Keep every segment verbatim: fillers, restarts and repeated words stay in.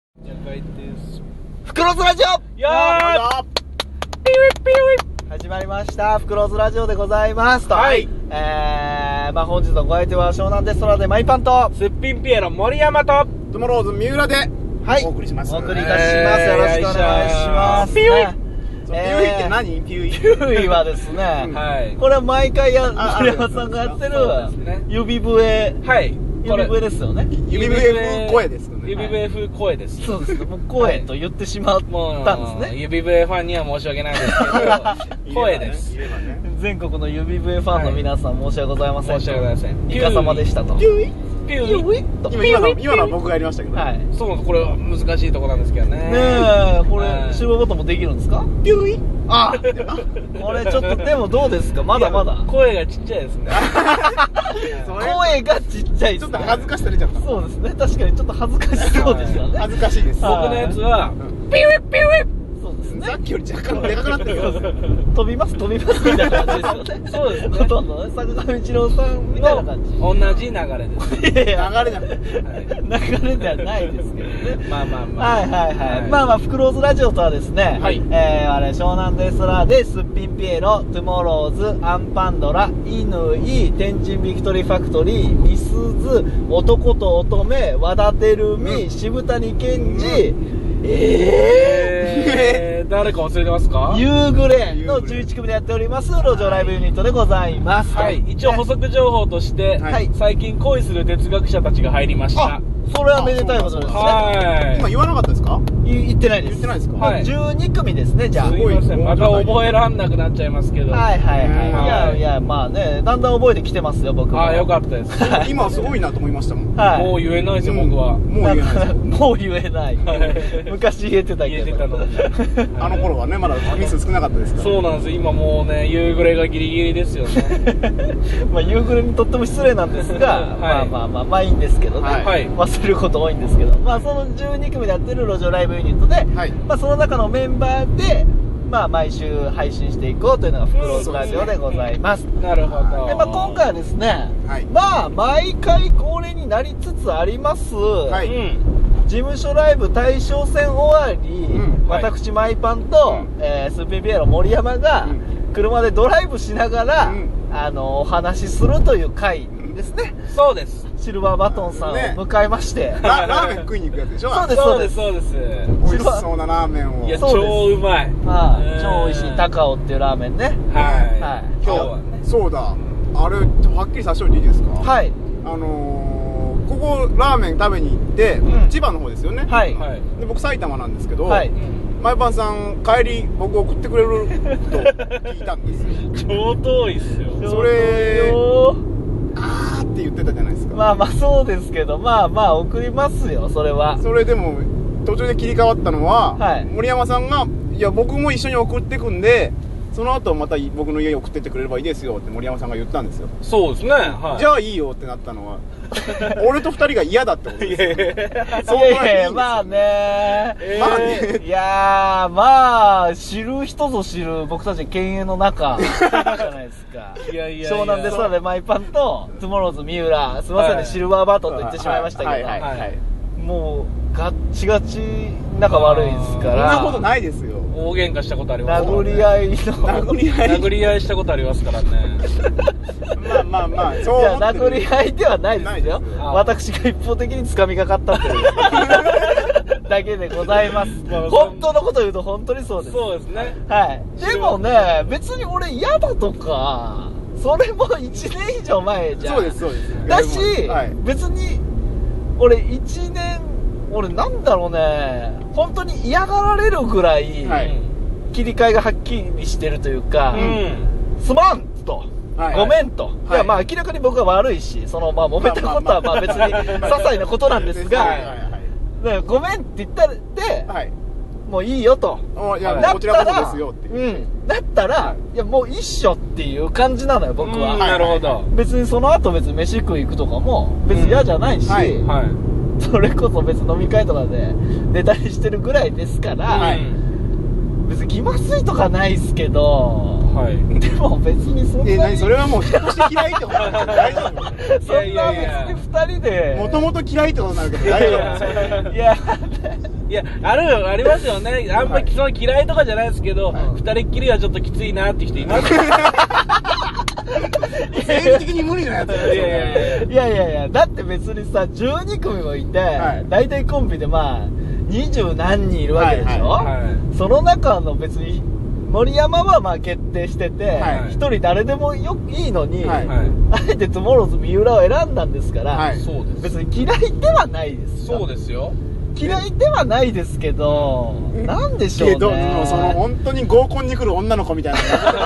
じゃあ書いてすフクロズラジオやーピウィピウィ始まりました。フクロズラジオでございますと。 はい。 えー、まあ本日のご相手は湘南デストラでマイパンと、 すっぴんピエロ森山とトゥモローズ三浦ではい、 お送りします。 お送りいたします。よろしくお願いします。 ピウイねそうピウイって何？ピウイ。 ピウイはですね、 はいこれは毎回や、 あ森山さんがやってるそうですね指笛、 はい指笛ですよね。 指笛風声ですよね。 指笛風声ですそうですね。もう声と言ってしまったんですね。 指笛ファンには申し訳ないですけど声です言えばね。 全国の指笛ファンの皆さん、申し訳ございません。 申し訳ございませんイカ様でしたと。 ピウイ。 ピウイピウイと。 今今の今のは僕がやりましたけど。 はい。 そうこれは難しいところなんですけどねねえ、これ、 はい集合ボタンもできるんですか？ ピウイ。 あこれちょっと、でもどうですか？まだまだ。 声がちっちゃいですねそれ声がちっちゃいですね。 ちょっと恥ずかしさ出ちゃった。 そうですね。確かにちょっと恥ずかしそうでしたね。 恥ずかしいです。 はい僕のやつはうんピウイピウイそうですねさ。っきより若干でかくなってるよ。 飛びます飛びますみたいな感じですよね。 そうですねほとんどね。坂上一郎さんみたいな感じ。 同じ流れですいやいや流れじゃなくて。 はい流れではないですけどね。 まあまあまあはいはいはい、 はいまあまあフクローズラジオとはですね、 はいえー、あれ湘南デストラで、すっぴんピエロ、トゥモローズ、アンパンドラ、イヌイ、天神ビクトリーファクトリー、ミスズ、男と乙女、和田照美、 うん渋谷健二、 うええー、誰か忘れてますかー、夕暮れの夕暮れじゅういち組でやっております路上ライブユニットでございます。 はい、一応補足情報として、 はい最近恋する哲学者たちが入りました。 あ、それはめでたいことですね。 は今言わなかったですか？ い言ってないです。 言ってないですか？ はいじゅうに組ですね、じゃあ。 い。すいません、 すごいまた覚えらんなくなっちゃいますけど。 はいはいはい。 はいいやいや、まあね、だんだん覚えてきてますよ、僕も。 ああ、よかったです。 今すごいなと思いましたもん。 はい。 もう言えないですよ、僕は。 もう言えないですよ。 もう言えない。昔言えてたけど。 言えてたの。 あの頃はねまだミス少なかったですから。 そうなんです、今もうね、夕暮れがギリギリですよね。 まあ、夕暮れにとっても失礼なんですが、 はいまあまあまあ、まあいいんですけどね。 はいはい。 忘れること多いんですけど。まあ、そのじゅうに組でやってる路上ライブユニットで、 はい。 まあ、その中のメンバーで、まあ、毎週配信していこうというのがフクローズラジオでございます。 なるほど。 でまあ、今回はですね、 はい。 まあ、毎回恒例になりつつあります、 はいうん。 事務所ライブ大賞戦終わり、 うんはい私マイパンと、 うんえー、スーピーピエロ森山が、 うん車でドライブしながら、 うんあのお話しするという回ですね。 そうです。 シルバーバトンさんをね迎えまして、 ララーメン食いに行くやつでしょ？ そうですそうです、そうです。 美味しそうなラーメンを。 いや、 そうです超うまい。 はい、 うん超美味しい高尾っていうラーメンね。 はい。 はい今日はね。 そうだ。あれはっきりさせておいていいですか？ はいあのー、ここラーメン食べに行って、 うん千葉の方ですよね。 はいはい。 で僕埼玉なんですけど、 はいうんマイパンさん帰り僕送ってくれると聞いたんですよ。 超遠いっすよ。 それよあーって言ってたじゃないですか。 まあまあそうですけど、まあまあ送りますよ、それは。 それでも途中で切り替わったのは、 はい森山さんがいや僕も一緒に送ってくんでその後また僕の家に送ってってくれればいいですよって森山さんが言ったんですよ。 そうですね。はい。 じゃあいいよってなったのは俺と二人が嫌だってことですよ。 いやいやいやそういやいやいや、 はいいんですよまあね、 えーまあねいやー、まあ、知る人ぞ知る僕たち犬猿の仲じゃないですか。 いやいやいや湘南で空でマイパンと、トゥモローズ三浦、すいませんね、 はいシルバーバトンと言ってしまいましたけど、 はいはいはいはいもう、ガッチガチ仲悪いですかそんなら、 ことないですよ。 大喧嘩したことあります。 殴り合いの、 殴り合い殴り合いしたことありますからね。 まあまあまあそういや、 思ってる殴り合いではないですよないです。 私が一方的に掴みかかったというだけでございます。 まあ本当のこと言うと本当にそうです。 そうですね。 はい。でもね、別に俺嫌だとか、それもいちねん以上前じゃん。 そうですそうですだし、 はい別に、俺いちねん、俺なんだろうね、本当に嫌がられるぐらい、 はい切り替えがはっきりしてるというか、 うん。 すまんと。 はいごめんと、い、 はいやまあ明らかに僕は悪いし、そのまあ揉めたことはまあ別に些細なことなんですが、 はいはいねごめんって言ったらで、 はいはいもういいよと。 おいやだこちらこそですよっていううん。だったら、 はいいやもう一緒っていう感じなのよ、僕は。 うんなるほど。 別にその後別に飯食い行くとかも別に嫌じゃないし、 うんはいはい。 それこそ別に飲み会とかで寝たりしてるぐらいですから、 はいうん別に気まずいとかないっすけど、 はいでも別にそんなにえ何それはもう人として嫌いってことなんだけど大丈夫？ そんないやいやいや別にふたりでもともと嫌いってことになるけど大丈夫？ いやいや、ある、ありますよね。あんまりその嫌いとかじゃないですけど、 はい二人っきりはちょっときついなって人いますよ。 生理的に無理なやつだよいやいやいやいやいやいやだって別にさじゅうにくみもいて、 はい大体コンビでまあ二十何人いるわけでしょ、 はいはその中の別に森山はまあ決定しててはい一、人誰でもよいいのに、 はいい。はい。 あえてトゥモローズ三浦を選んだんですから、 はいそうです。 別に嫌いではないですよそうですよ。 嫌いではないですけど、なんでしょうねけどもうその本当に合コンに来る女の子みたいな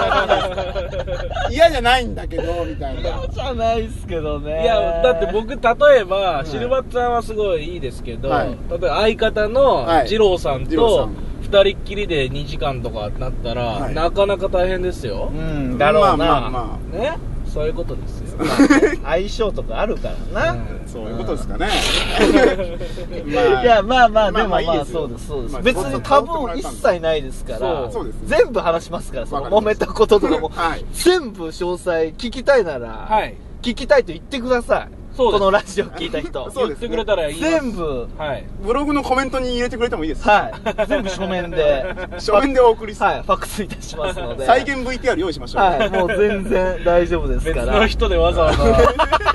嫌じゃないんだけどみたいな嫌じゃないですけどね。 いや、だって僕、例えば、 いシルバッツさんはすごいいいですけど、 はい例えば相方のはい二郎さんと二郎さん二人っきりでにじかんとかなったら、 はいなかなか大変ですよ。 うんだろうな、 まあまあまね、そういうことですよ。 相性とかあるからな、 うんあそういうことですかねいやまあまあでもまあいいですよそうですそうです、 まあ別にタブー一切ないですからそうそうです全部話しますからそのわかりました揉めたこととかも、 はい全部詳細聞きたいなら、 はい。 聞きたいと言ってくださいそうですこのラジオ聞いた人そうです言ってくれたらいいです。 全部はい。 ブログのコメントに入れてくれてもいいですはい全部書面で書面でお送りする、 はいファックスいたしますので再現 ブイティーアール 用意しましょう、 はいもう全然大丈夫です別からの人でわざわざやる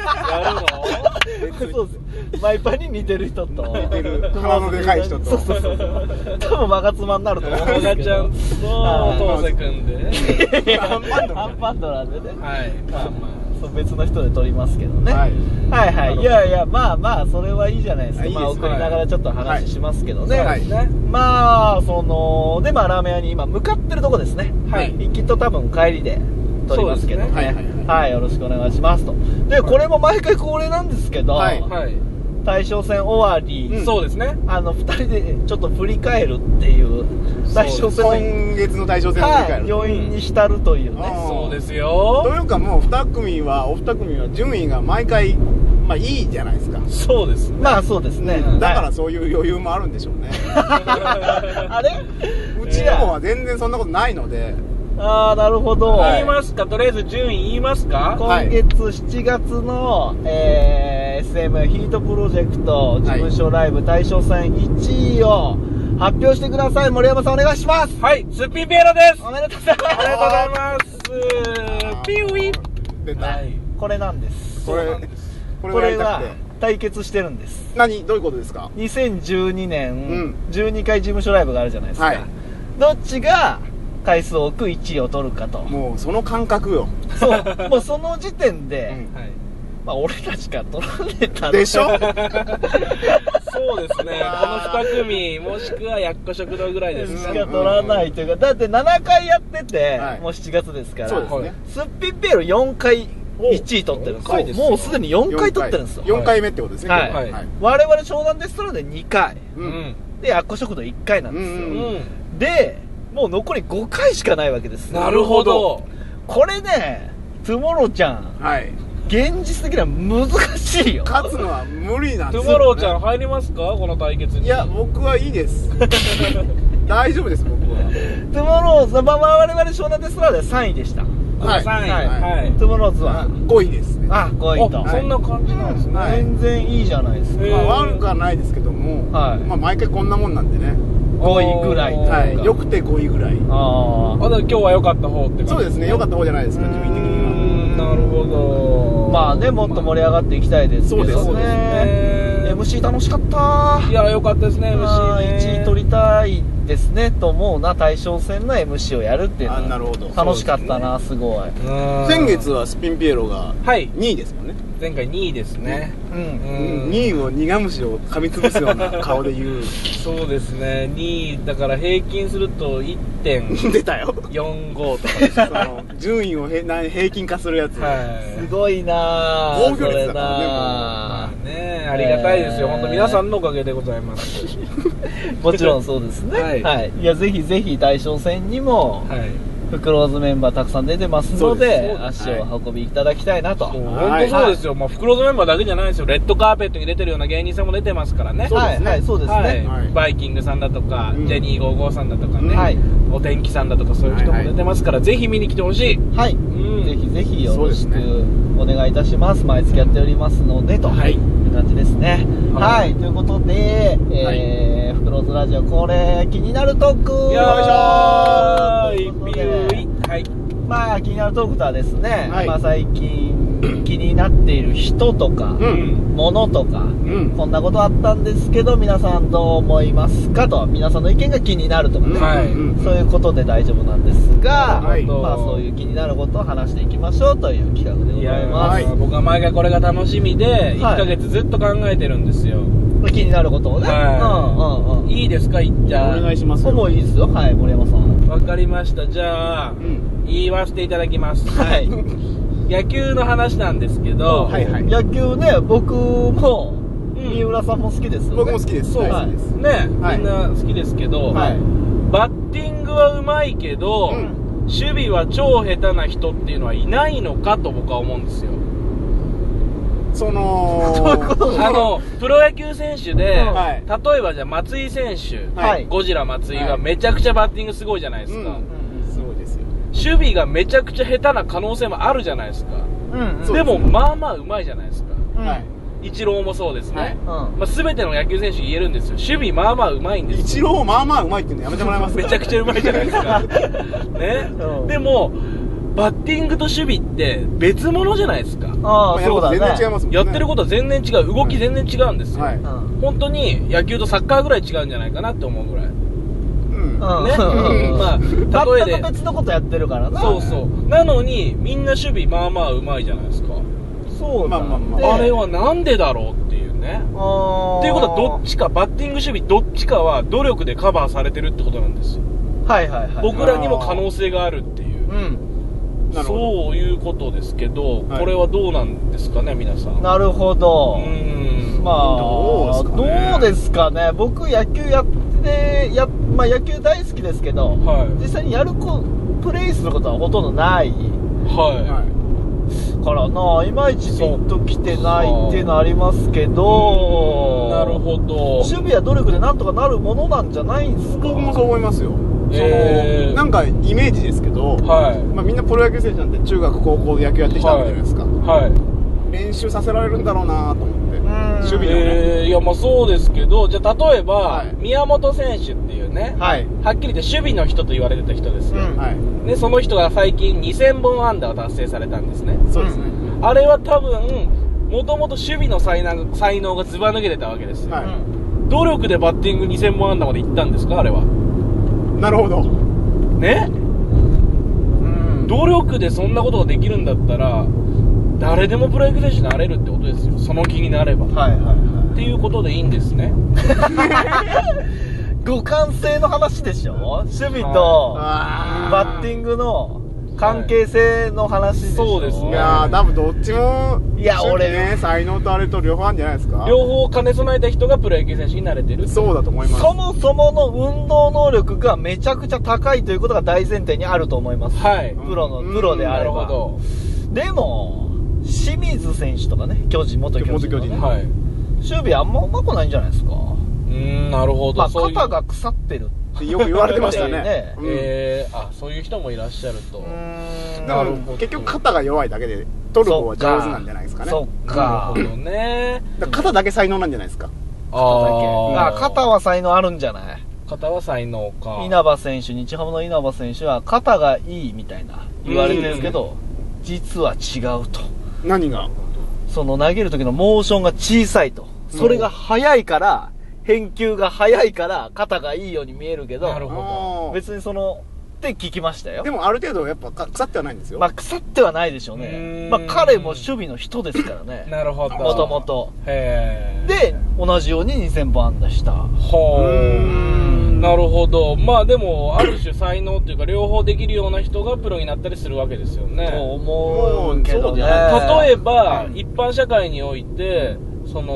そうですマイパに似てる人と似てる鼻のでかい人とそうそうそう多分マガツマになると思うんのですけどちゃんとトーセ君で。 アンパンドアンパンドなんでねはい。まあまそう別の人で撮りますけどね、 はいはいはいいやいやまあまあそれはいいじゃないですかあいいですまあ送りながらちょっと話しますけどね、 はいあ。ね。 まあそのでまあラーメン屋に今向かってるとこですねはいきっと多分帰りで撮りますけどねそうですねはいはいはいはいよろしくお願いしますとでこれも毎回恒例なんですけど、 はいはい。 大将戦終わり、 うんそうですね。 あのふたりでちょっと振り返るっていう大将戦の今月の大将戦を振り返る、 はい要因に浸るというね、 うんそうですよと。いうかもうに組はお二組は順位が毎回まあいいじゃないですか、 そうですね。 まあそうですね、 うんだからはいそういう余裕もあるんでしょうねあれうちの方は全然そんなことないのでああなるほど、 言いますか、とりあえず順位言いますか。 はい今月しちがつの、えー、エスエム ヒートプロジェクト事務所ライブ大将戦いちいを発表してください。森山さんお願いします。 はい、すっぴんピエロです。 おめでとうございます。 ありがとうございます。ピウィ出た、 はい。 これなんです。 これそうなんですこれこれはがやりたくて対決してるんです。 何どういうことですか？ にせんじゅうにねん、 うんじゅうにかい事務所ライブがあるじゃないですか、 はいどっちが回数多くいちいを取るかともうその感覚よそうもうその時点で、 うんはい。 まあ俺たちが取られたでしょそうですね。このに組、もしくはやっこ食堂ぐらいですね。 しか取らないというか、だってななかいやってて、 はいもうしちがつですからそうですね、 はいすっぴんピエロよんかいいちい取ってるんですよよんかいですよもうすでによんかい取ってるんですよよんかいめってことですね、 はい今日はい我々湘南デストラでにかいううんん。 でやっこ食堂いっかいなんですよ、 うんうん。 でもう残りごかいしかないわけですよなるほど。 これねトゥモローちゃんはい現実的には難しいよ勝つのは無理なんですトゥモローちゃん入りますか、この対決に。 いや僕はいいです大丈夫です僕はトゥモローズ、まあ、我々湘南デストラでさんいでしたはいさんい。 はいはい。 トゥモローズはごいですねあごいと、 あ、そんな感じなんですね。 はい全然いいじゃないですか、 へーまあ悪くはないですけども、 はいまあ毎回こんなもんなんでね、 ごいぐらいというか、 はい、よくてごいぐらいああ、だから今日は良かった方って感じ。 そうですね良かった方じゃないですか順位的うーにん、なるほど。 あまあねもっと盛り上がっていきたいですけどねそうですねエムシー 楽しかったいや、良かったですね、エムシー ね。 いちい取りたいですねと思うな大将戦の エムシー をやるっていうのはあなるほど楽しかったな、すごいうん先月はスピンピエロがはい。 にいですもんね、 前回にいですね。 うんうんにいを苦虫を噛みつぶすような顔で言うそうですね。にいだから平均すると いってん出たよよんご とかですその順位をへな平均化するやつ、 はい。 すごいな防御率だからねまあね、ありがたいですよ。本当皆さんのおかげでございます。 もちろんそうですねはいはい、いやぜひぜひ大将戦にもはい。 フクローズメンバーたくさん出てますのそうで、 です足を運びいただきたいなと。 そうはい本当そうですよ、まあ、フクローズメンバーだけじゃないですよ、レッドカーペットに出てるような芸人さんも出てますからね。 そうですねはい、はい、そうですね。 はいはいバイキングさんだとか、 うんジェニーゴーゴーさんだとかね、 はいお天気さんだとかそういう人も出てますから、ぜひ見に来てほしい。 はい、 んぜひぜひよろしくそうですお願いいたします。毎月やっておりますので、とはいいう感じですね。 ははいい、ということで、えー、フクローズラジオ恒例気になるトークよいしょーということではいまあ気になるトークとはですね、 はいまあ最近気になっている人とか、 うん物とか、 うんこんなことあったんですけど皆さんどう思いますかと、皆さんの意見が気になるとかね、 はいうんそういうことで大丈夫なんですが、 はいまあそういう気になることを話していきましょうという企画でごいやざいます。 はい僕は毎回これが楽しみでいっかげつずっと考えてるんですよ。 気になることをね、 はうんうんうん。 いいですか言っちゃお願いしますよ。 もういいですよ、はい、森山さん。 わかりました。じゃあ、 うん言わせていただきます。 はい。 野球の話なんですけど、 はいはい野球ね、僕も、 うん三浦さんも好きですよね。 僕も好きです。 そう大好きです。 ね、 はいみんな好きですけど、 はい。 バッティングはうまいけど、 うん守備は超下手な人っていうのはいないのかと僕は思うんですよ。 その、 あのプロ野球選手で、 はい例えばじゃあ松井選手、 はいゴジラ松井ははいめちゃくちゃバッティングすごいじゃないですか、 うんすごいですよ。 守備がめちゃくちゃ下手な可能性もあるじゃないですか。 うん。 そうでもまあまあうまいじゃないですか。 うん。 はい。 イチローもそうですね、 はいうん。 まあ、全ての野球選手言えるんですよ。守備まあまあうまいんですよ。 一郎まあまあうまいっていうのやめてもらえますか。 めちゃくちゃうまいじゃないですかね、 うんでもバッティングと守備って別物じゃないですか。 ああ、そうだね。 全然違いますもんね。 やってることは全然違う、動き全然違うんですよ、 はいうん。 本当に野球とサッカーぐらい違うんじゃないかなって思うぐらいね、 うん。 うん。 まあ例えで全く別のことやってるからな。 そうそうなのにみんな守備まあまあうまいじゃないですか。 そうだね。 まあまあまあれはなんでだろうっていうね。 あーっていうことはどっちかバッティング守備どっちかは努力でカバーされてるってことなんですよ。 はいはいはい。 僕らにも可能性があるっていう、 うん。 なるほど。 そういうことですけど、 はいこれはどうなんですかね皆さん。 なるほど。 うーんまあ、 どうですかねどうですかね。僕野球やって、や、まあ野球大好きですけど、 はい実際にやるこ、プレイすることはほとんどないははい。 からな、いまいちピンときてないっていうのはありますけど、 い、なるほど。 守備は努力でなんとかなるものなんじゃないんですか。 僕もそう思いますよ。 えーそのなんかイメージですけど、 はいまあみんなプロ野球選手なんて中学高校で野球やってきたわけじゃないですか。 はい練習させられるんだろうなと思って。 ん守備のね。 えー、いやまあそうですけど、じゃあ例えば、 はい宮本選手っていうね、 はい。 はっきり言って守備の人と言われてた人ですよ、 うんはい。 でその人が最近にせんぼん安打を達成されたんですね。 そうですね。 あれは多分もともと守備の才能才能がずば抜けてたわけですよ、 はい努力でバッティングにせんぼん安打までいったんですかあれはなるほど。 ね。 うん努力でそんなことができるんだったら誰でもプロ野球選手になれるってことですよ、その気になれば、 はいはいはっていうことでいいんですね。 い。互換性の話でしょ。守備とあーバッティングの関係性の話でしょ。 そうですねいやー、多分どっちも、 いや守備俺ね、才能とあれと両方あるんじゃないですか。 両方兼ね備えた人がプロ野球選手になれてる。 そうだと思います。 そもそもの運動能力がめちゃくちゃ高いということが大前提にあると思います。 はい、 プロの、 うんプロであなれば。 るほど。 でも、清水選手とかね、巨人、元巨人のね、 元巨人はい。 守備あんまうまくないんじゃないですか。 うーん、なるほど。 まあ、 そういう肩が腐ってる。 ってよく言われてましたね。 ねうんえー、あ、そういう人もいらっしゃると。 うーんだからなるほど結局肩が弱いだけで取る方は上手なんじゃないですかね。 そっなか。 るほどね。 だから肩だけ才能なんじゃないですか。 ああー肩は才能あるんじゃない。 肩は才能か。 稲葉選手、日ハムの稲葉選手は肩がいいみたいな言われてるんですけど、実は違うと。 何がその投げる時のモーションが小さいと。それが速いから、返球が速いから肩がいいように見えるけど、 なるほあー別にその、って聞きましたよで。もある程度やっぱか腐ってはないんですよ。 まあ腐ってはないでしょううね。 ーんまあ彼も守備の人ですからね。 なるほど。 もともと。 へー。 で、同じようににせんぼん安打した。 ほうーー。 んなるほど。まあでも、ある種才能っていうか、両方できるような人がプロになったりするわけですよとね。 思うけどね。 もうそうじゃ例えば、 うん一般社会において、その、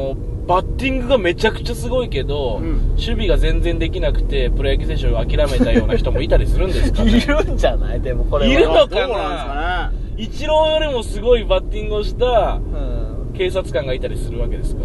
バッティングがめちゃくちゃすごいけど、 うん守備が全然できなくてプロ野球選手を諦めたような人もいたりするんですかね。 いるんじゃない？でもこれはいるのかなどうなんですかね。 イチローよりもすごいバッティングをしたうん警察官がいたりするわけですか。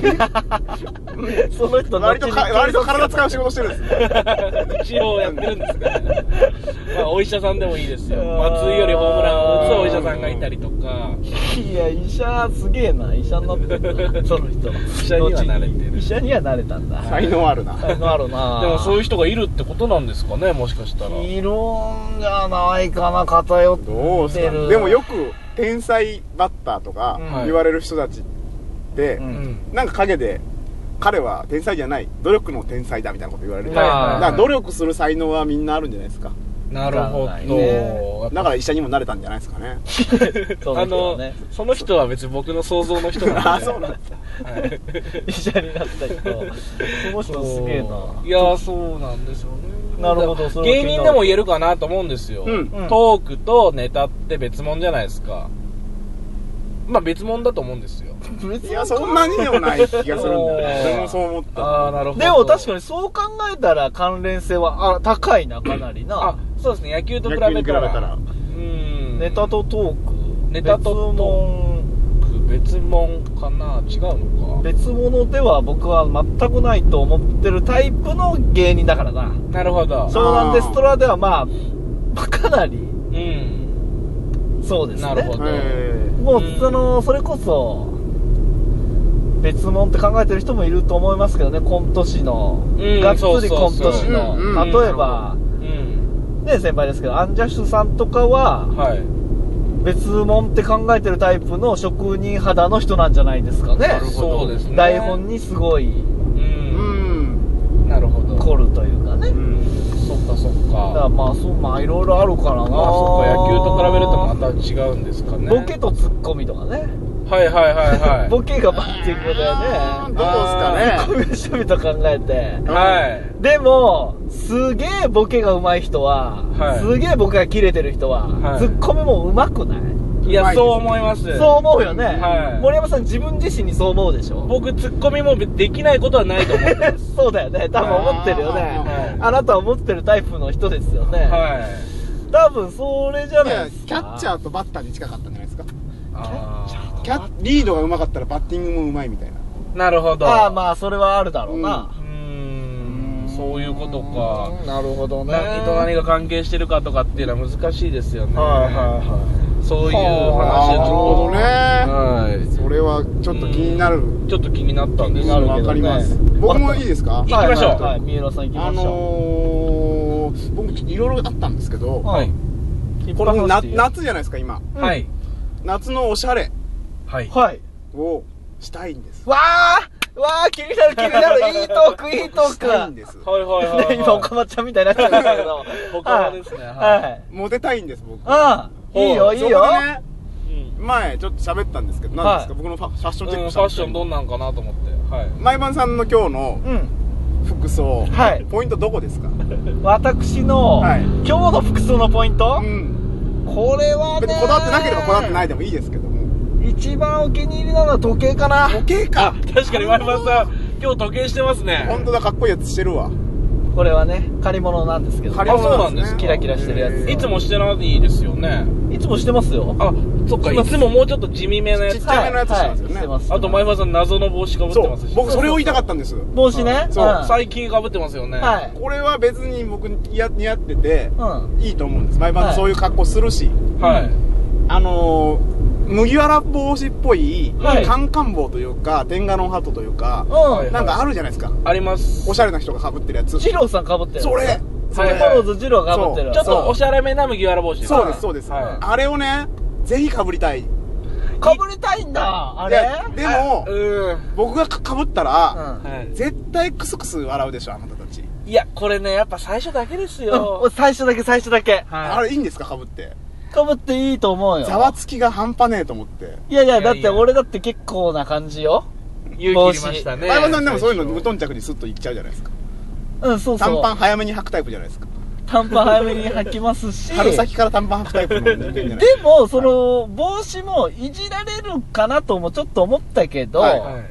その人割とか割と体使う仕事してるんですね。 一応やってるんですかね。まあお医者さんでもいいですよ。松井よりホームランを打つお医者さんがいたりとか。 いや医者すげえな、医者になってるなその人。 医者にはなれてる医者にはなれたんだ。 才能あるな。 才能あるな。 でもそういう人がいるってことなんですかね、もしかしたら。 いるんじゃないかな、偏ってる。 どうすかね。でもよく天才バッターとかうん言われる人たちって、 うんうんなんか陰で彼は天才じゃない、努力の天才だみたいなこと言われる。 はいはいだから努力する才能はみんなあるんじゃないですか。 なるほわかんないど。 ねやっぱだから医者にもなれたんじゃないですかね。 そうだあの、 ね。 その人は別に僕の想像の人なんで。 あそうなんだ。 はい医者になった人。その人すげえな。 いや、そうなんですよね。 なるほどそれは気になる芸人でも言えるかなと思うんですよ。 うんトークとネタって別物じゃないですか。まあ別物だと思うんですよ。 別にいや、そんなにでもない気がするんだよおーね。俺もそう思った。 ああ、なるほど。 でも確かにそう考えたら関連性はあ高いな、かなりあな。、 そうですね。野球と比べ野球に比たら。 べたら。 うん。 ネタとトーク。 ネタとトーク別物かな、違うのか。 別物では僕は全くないと思ってるタイプの芸人だからな。 なるほど。 湘南デストラではまあ、かなり、 うん。 そうですね。 なるほどえもううん、 その、それこそ、別物って考えてる人もいると思いますけどね、コント師の。 うんがっつりコント師うんの。 うんうん例えば、 うん。 ね、先輩ですけど、アンジャッシュさんとかは、 はい。 別物って考えてるタイプの職人肌の人なんじゃないですかね。 なるほどそうですね。 台本にすごいう。 うんん。 なるほど。 凝るというかね。 うん。 そっかそっだからか。 まあ、そう、まあ、いろいろあるからな。 まあそっか、野球と比べるとまた違うんですかね。 ボケとツッコミとかね。 はいはいはいはい。 ボケがバッティングだよね。 あーどうですかね。 ツッコミの趣味と考えて。 はい。 でも、すげえボケが上手い人は、 はいすげえボケが切れてる人は、 はいツッコミも上手くない？ いや、 うまいですねそう思います。 そう思うよね、 はい森山さん自分自身にそう思うでしょ？ 僕、ツッコミもできないことはないと思ってます。 そうだよね。多分思ってるよね。 はいあなたは思ってるタイプの人ですよね。 はい。 多分それじゃいやないですか。 キャッチャーとバッターに近かったんじゃないですか。 あキャリードが上手かったらバッティングも上手いみたいな。 ーなるほど。 ああ、まあ、それはあるだろうな。 うーん、そういうことか。 うんなるほどね。 何と何が関係してるかとかっていうのは難しいですよね。 はいはいはそういう話あーなるほどね。 はそれはちょっと気になる。 い。ちょっと気になったんです気になるけどねわかります。僕もいいですか？ 行きましょうはいはいはい、三浦さん行きあましょのー、僕いろいろあったんですけど、 う。 はい。 これないっぱい話していいよ夏じゃないですか今。 うんはい。 夏のおしゃれはい。 はい。 をしたいんです。 わーわー気になる気になるいいトークいいトークしたいんです。 はいはいはいはい。 ね今、おかまちゃんみたいになっちゃいましたけど。 他ですねはい。 はいはい。 モテたいんです僕。 ああ、いいよ、いいよ。 そこでね、 うん前ちょっと喋ったんですけど、何ですか、僕のファファッションチェッうん、 クしたんですけファッションどんなんかなと思って。はい。 毎晩さんの今日のうん。 服装、 はいポイントどこですか？ 私の、 はい今日の服装のポイント、 うん。 これはね、 別にこだわってなければこだわってないでもいいですけども。 一番お気に入りなのは時計かな。 時計か。 確かに、前山さん、今日時計してますね。 本当だ、かっこいいやつしてるわ。 これはね、借り物なんですけど、 借り物あそうなんですキラキラしてるやつへーいつもしてないですよね。 いつもしてますよ。 あ、そっか、いつももうちょっと地味めのやつちっち。ゃめのやつしてますよねはいしてますあと、前山さん、謎の帽子かぶってそうますし。 僕それを言いたかったんです。 帽子ね。 そうん最近かぶってますよね。 はい。 これは別に僕似合似合っててうん。 いいと思うんです。毎晩そういう格好するし、 はい。 あのー、麦わら帽子っぽい、 はいカンカン帽というかテンガロンハットというか、 うん。 なんかあるじゃないですか、 あります。 おしゃれな人が被ってるやつ。 ジローさん被ってる。 それそれはいはいモローズジローが被ってる。 ちょっとおしゃれめな麦わら帽子です。 そうですそうです、 はいあれをねぜひ被りたい。 被りたいんだ。あれいやでもうーん。 僕がか被ったら、 うん。 はい。 絶対クスクス笑うでしょあなたたち、 いや、これね、やっぱ最初だけですうんよ。 最初だけ最初だけ。 はい。 あれいいんですか被って。 被っていいと思うよ。 ざわつきが半端ねえと思って。 いやいや、だっていやいや俺だって結構な感じよ。 勇気いりましたね。 前山さんでもそういうの無最初頓着にスッといっちゃうじゃないですか。 うん、そうそう。 短パン早めに履くタイプじゃないですか。 短パン早めに履きますし。 春先から短パン履くタイプの人間じゃないでも、その、帽子もいじられるかなともちょっと思ったけど、 はいはい。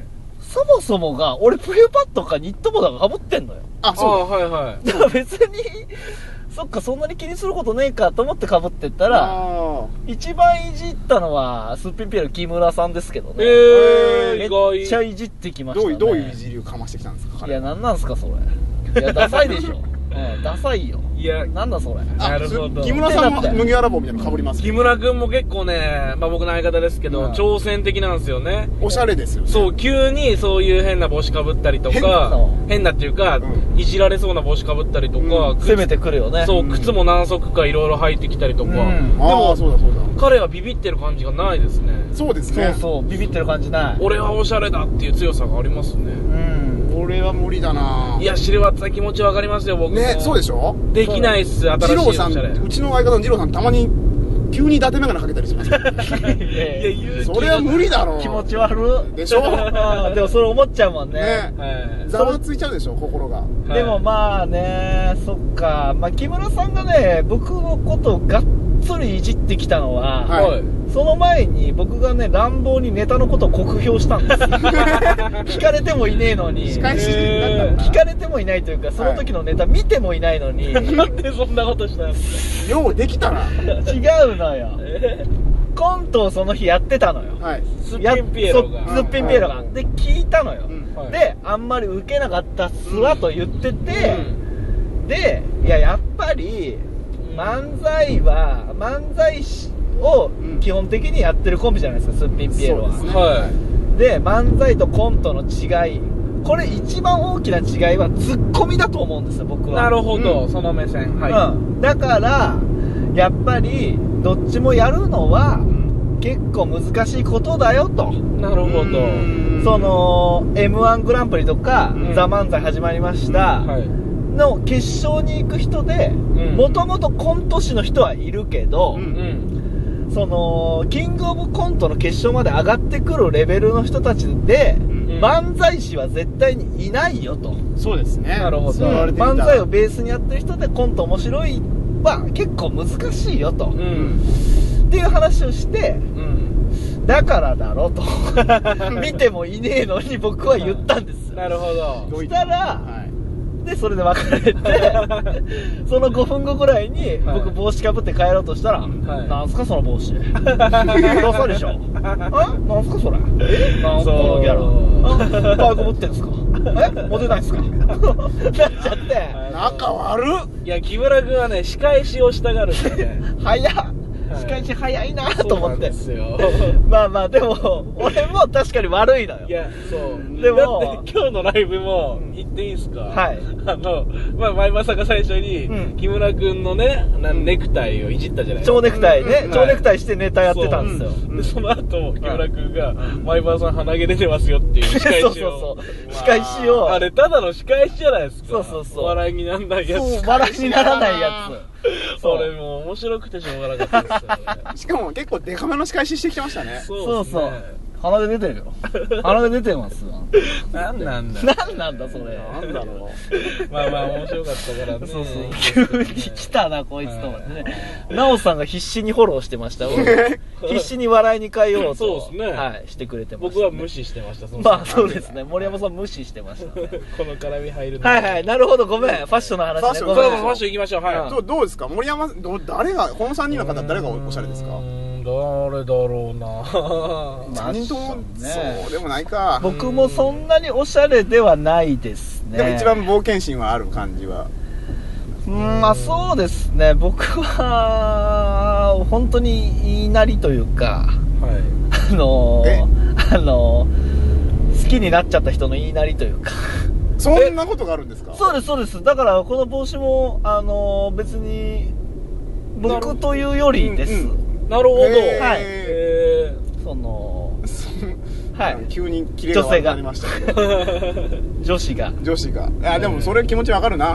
そもそもが俺プレパッドかニット帽だか被ってんのよ。 あ、そうあはいはいだから別にそっかそんなに気にすることねえかと思って被ってったら、 あ一番いじったのはすっぴんピエロ木村さんですけどね。 えー、意外めっちゃいじってきまーしたね。 どういうどういういじりをかましてきたんですかい彼は。 やなんなんすかそれ。いやダサいでしょ。うん、ダサいよ。 いやなんだそれ。 あなるほど木村さんもだって麦わら帽みたいなの被ります木村君も結構ね、まあ僕の相方ですけど、 うん挑戦的なんですよね。 おしゃれですよね。 そう、急にそういう変な帽子かぶったりと変かな、 変なっていうか、 うんいじられそうな帽子かぶったりとか、 うん靴攻めてくるよね。 そう、 うん靴も何足かいろいろ履いてきたりとか、 うんああ、そうだそうだ。 彼はビビってる感じがないですね。 そうですね。 そうそう、ビビってる感じない。 俺はおしゃれだっていう強さがありますね。 うん。 俺は無理だないや、知れ渡った気持ちわかりますよ、僕も。 ね、そうでしょ。 できないっす、新しいお二郎さん、 しゃれ。 うちの相方の二郎さんたまに急に伊達眼鏡かけたりしますよ。 いや、言うそれは無理だろう。 気持ち悪い。 でしょ。 うんでもそれ思っちゃうもんね。 ね、 はいざわついちゃうでしょ心が。 はいでもまあね、そっか。まあ木村さんがね、僕のことをがっつりいじってきたのは、 はいはい。 その前に僕がね、乱暴にネタのことを酷評したんですよ。聞かれてもいねえのに。 仕返しだったえのか聞かれてもいないというか、その時のネタ見てもいないのに、 なんでそんなことしたんですか？ ようできたな。 違うのよ。コントをその日やってたのよ。 はい。 すっぴんピエロが。 やそすっぴんピエロが。 うんで、聞いたのよ。 うんはいで、あんまり受けなかったっすわと言ってて、 うんで、いや、やっぱり、漫才は、漫才師を基本的にやってるコンビじゃないですか、すっぴんピエロは。 そうですねはで、漫才とコントの違い。これ一番大きな違いはツッコミだと思うんですよ、僕い。 は。 なるほど、 うんその目線。はうん。だから、やっぱり、どっちもやるのは、結構難しいことだよと。 い。なるほど。 うんその エムワン グランプリとか、 うんザ・漫才始まりましたはい。 の決勝に行く人でうんもともとコント師の人はいるけど、 うんうん。 そのキングオブコントの決勝まで上がってくるレベルの人たちで、 ん漫才師は絶対にいないよと。 そうですね。 なるほどそう言われてみたら漫才をベースにやってる人でコント面白いは結構難しいよと、 う。 うんん。 っていう話をしてうん。 だからだろと見てもいねえのに僕は言ったんですよ。 なるほど。 どういしたらはいでそれで別れてそのごふんごぐらいにはい僕帽子かぶって帰ろうとしたら、 はいなんすかその帽子ダサいでしょあなんすかそれなんすかこのギャラあバイク持ってんすかえモテないんすかなっちゃって仲悪っ。 いや、木村君はね、仕返しをしたがるんでね。 早っい仕返し早いなと思ってそうなんですよ。 まあまあでも俺も確かに悪いのよいや、そう。 でもだって今日のライブも行っていいですか？ はいあの、まあ、前正が最初に、 うん木村くんのね、なネクタイをいじったじゃないですか。 蝶ネクタイね、 うん蝶ネクタイしてネタやってたんですよ、 そうで、その後、木村くんが、前原さん鼻毛出てますよっていう仕返しを。 そうそうそう仕返しをあれ、ただの仕返しじゃないですか。 そうそうそう笑いになんないやつ。 そう笑いにならないやつそれもう面白くてしょうがなかったですよね。 しかも結構デカめの仕返ししてきてましたね。 そうですねそう鼻で出てるよ鼻で出てますなんなんだ。 なんなんだそれなんだろまあまあ面白かったからね。 そうそう急に来たなこいつと思ってね奈緒さんが必死にフォローしてました必死に笑いに変えようとそうですねはい、してくれてました、 僕は無視してました。そのまあそうですね森山さん無視してましたねこの絡み入るの。 はいはいなるほどごめんファッションの話ねファッションごめんそうそう、ファッション行きましょう。はい。 う。どうどうですか森山どう誰がこのさんにんの方誰がおしゃれですか？ うーん誰だろうな。 さんにんともねそうでもないか。 僕もそんなにおしゃれではないですねでも一番冒険心はある感じは。 うんまあそうですね僕は本当に言いなりというかはい。 あのえー、あのー、好きになっちゃった人の言いなりというかそんなことがあるんですか？ そうですそうですだからこの帽子もあのー、別に僕というよりです、 うんうんなるほど。 へーはいえそのそはい急にキレが悪くなりましたけど女子が女子があでもそれ気持ちわかるな。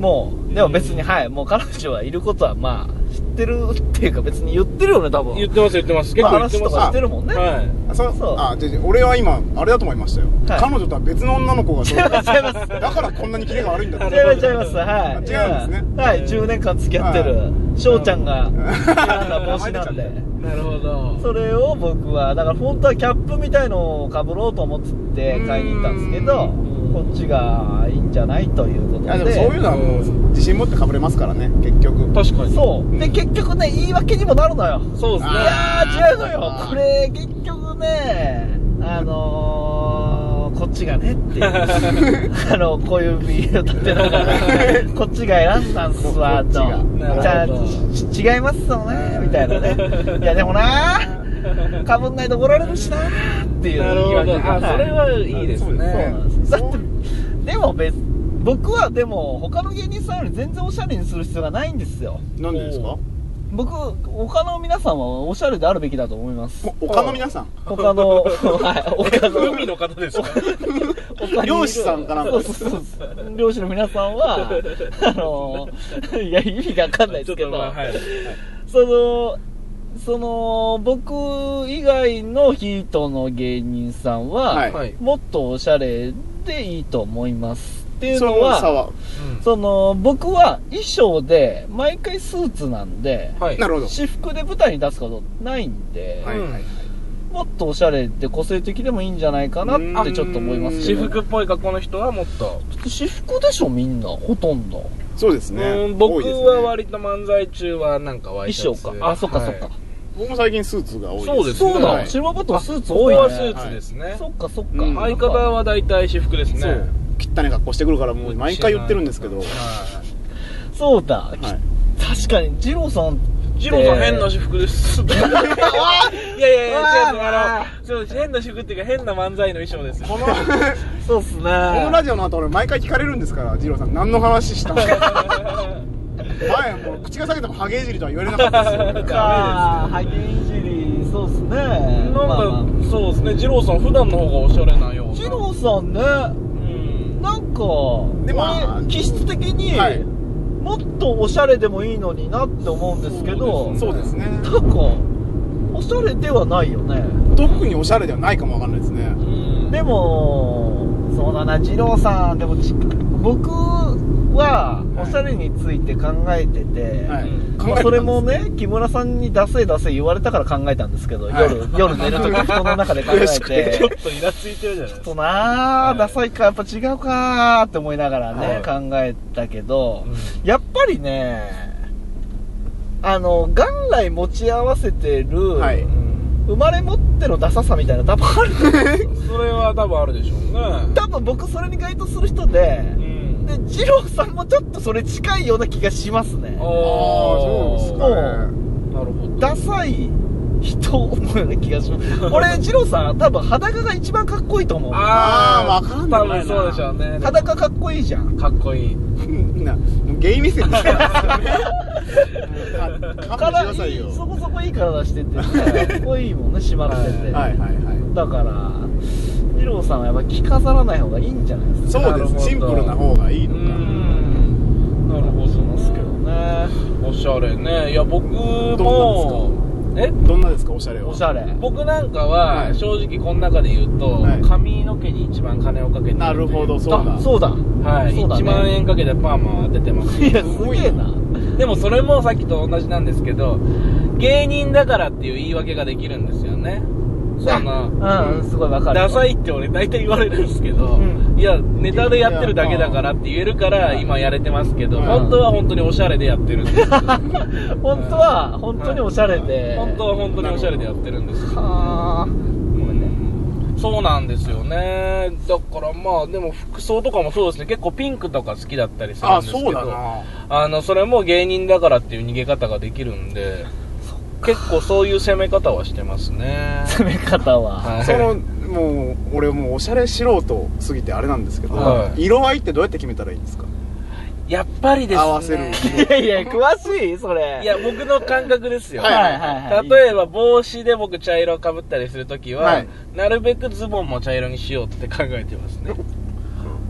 もうでも別に、はい、もう彼女はいることはまあ知ってるっていうか、別に言ってるよね多分。 言ってます言ってます。結構言ってます。 まあ話とかしてるもんね。 はい。 あそうそうあでで俺は今あれだと思いましたよ、 はい彼女とは別の女の子がそう違います違いますだからこんなにキレが悪いんだって。 違います違います、はい。 違うんですねはい、じゅうねんかん付き合ってる翔ちゃんが選んだ帽子なんで。 なるほど。 それを僕はだから本当はキャップみたいのをかぶろうと思って買いに行ったんですけど、こっちがいいんじゃないということで。 いやでもそういうのはもう自信持ってかぶれますからね結局。 確かに。 そうで結局ね言い訳にもなるのよ。 そうですね。 いやー違うのよこれ結局ねあのー、こっちがねっていうあの小指を立てながらこっちが選んだんすわとこっちがじゃあち違いますよねみたいなねいやでもなかぶんないと怒られるしなっていうなるほど。 言い訳があ、それはいいですそうなんね。 ですだってでも別僕はでも他の芸人さんより全然おしゃれにする必要がないんですよ。 なんでですか。 僕他の皆さんはおしゃれであるべきだと思います。 お他の皆さん他のはい他の海の方ですか。 他に漁師さんかなんかそうそうそうそう漁師の皆さんはあのいや意味が分かんないですけど、 ちょっとまあはいそのその僕以外のヒートの芸人さんは、 はいはい。 もっとおしゃれでいいと思いますっていうそのはの差はその僕は衣装で毎回スーツなんで、 はい。 なるほど。 私服で舞台に出すことないんで、 はいはいはい。 もっとおしゃれで個性的でもいいんじゃないかなってちょっと思いますけ私ど、 服っぽい格好の人はもっと。 私服でしょみんなほとんどそうですね。 うん、僕多いですねは割と漫才中はなんかワイシャツ。 衣装かあそっかそっか、 はい僕も最近スーツが多いです。 そうですそうだ、 はいシルバーバットはスーツここ多いねはスーツですね。 そっかそっか、 うん相方は大体私服ですね。 そう。汚い格好してくるからもう毎回言ってるんですけど。 はい。 そうだ、 はい。 確かに二郎さんってジローさん変な私服です。いやいやいや、違う、あの、そう、変な私服っていうか変な漫才の衣装です。 このそうっすねこのラジオの後俺毎回聞かれるんですから、二郎さん何の話したの前もう口が裂けてもハゲいじりとは言われなかったですよ。 かハゲいじりそうっすねなんか、 まあまあそうですね、ジローさん普段の方がおしゃれなような。 二郎さんねうん。 なんかでも俺気質的に、 はいもっとおしゃれでもいいのになって思うんですけど、 そうですね。 なんかおしゃれではないよね。 特におしゃれではないかもわかんないですね。 うん。 でもそうだな二郎さんでもち僕はおしゃれについて考えてて、 はいうんまあそれもね木村さんに出せ出せ言われたから考えたんですけど、 はい夜夜寝るとき布団の中で考え嬉しくててちょっとイラついてるじゃないですか。 ちょっとなあ、 はいダサいかやっぱ違うかーって思いながらね、 は考えたけど、 うんやっぱりねあの元来持ち合わせてる、 はいうん生まれ持ってのダサさみたいなの多分あるそれは多分あるでしょうね。 多分僕それに該当する人でうん。 で二郎さんもちょっとそれ近いような気がしますねああ、 そうですかね。 なるほど。 ダサい人のような気がします俺二郎さん多分裸が一番かっこいいと思うあーわかんないな多分そうでしょうね。 裸かっこいいじゃんかっこいい。 なもうゲイ目線ですから勘弁してくださいよ。 そこそこいい体してて、ね、かっこいいもんね締まってて、 はいはいはい。 だから二郎さんはやっぱ着飾らない方がいいんじゃないですか。 そうです。シンプルな方がいいのうか。 ん。なるほど。 ですけどねおしゃれね。いや、僕ども、えどんなですかおしゃれは。 おしゃれ僕なんかははい正直この中で言うと、 はい髪の毛に一番金をかけてるなるほどそうだあそうだはい、 そうだねいちまんえんかけてパーマ当ててます。 いやすげえなでもそれもさっきと同じなんですけど、芸人だからっていう言い訳ができるんですよね。その、 うんすごいわかるよダサいって俺大体言われるんですけど、 うんいや、ネタでやってるだけだからって言えるから今やれてますけど、 うん本当は本当におしゃれでやってるんですよ。 本当は本当におしゃれで、 本当は本当におしゃれでやってるんですよ。 はあうんそうなんですよね。だからまあでも服装とかもそうですね。結構ピンクとか好きだったりするんあ、 ですけど、 そうだな。 あのそれも芸人だからっていう逃げ方ができるんで、結構そういう攻め方はしてますね。 攻め方は、 はいそのもう俺もうおしゃれ素人すぎてあれなんですけど、 はい色合いってどうやって決めたらいいんですか。 やっぱりですね。 合わせるいやいや詳しいそれいや、僕の感覚ですよ。 はいはいはいはい例えば帽子で僕茶色かぶったりするときは、 はいなるべくズボンも茶色にしようって考えてますね。